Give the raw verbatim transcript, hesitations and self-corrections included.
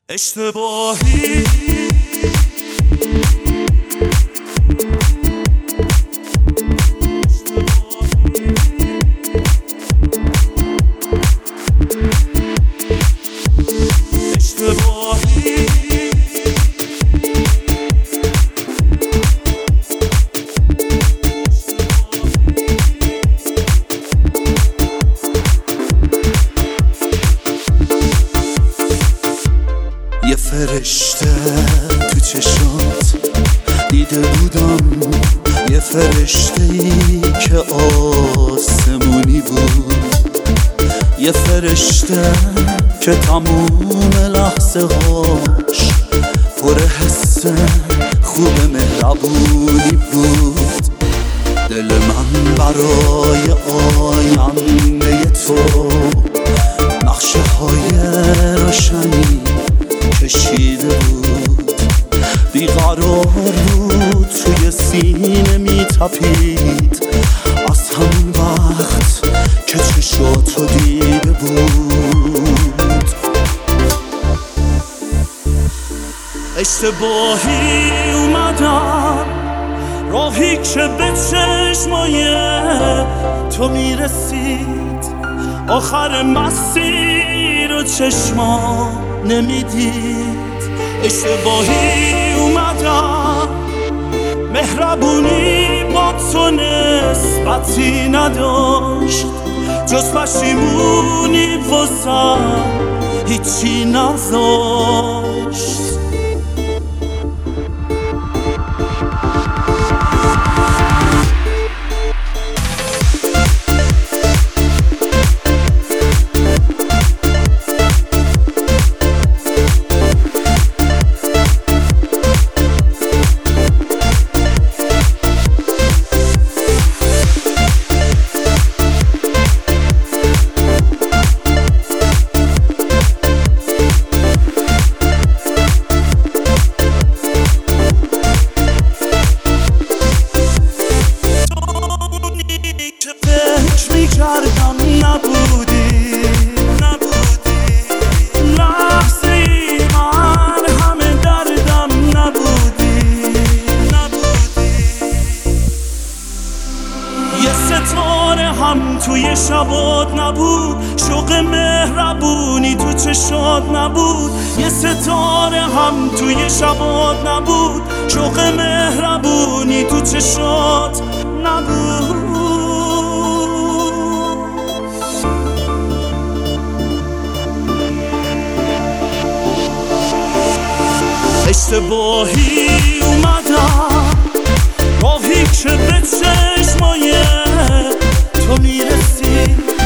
اشتباهی اشتباهی یه فرشته تو چشات دیده بودم، یه فرشته ای که آسمونی بود، یه فرشته که تموم لحظه هاش پر حس خوب مهربونی بود. دل من برای آینده تو نقشه های روشنی کشیده بود، بیقرار بود توی سینه میتپید از همون وقت که چشاتو دیده بود. اشتباهی اومدم راهی که به چشمای تو میرسید، آخر مسیر و چشما نمیدید. اشتباهی اومدم مهربونی با تو نسبتی نداشت، جز پشیمونی واسم هیچی نذاشت. کردم نبودی نبودی لحظه ای من همه دردم نبودی نبودی یه ستاره هم توی شبات نبود، شوق مهربونی تو چشات نبود. یه ستاره هم توی شبات نبود، شوق مهربونی تو چشات نبود. اشتباهی اومدم راهی که به چشمای تو میرسید،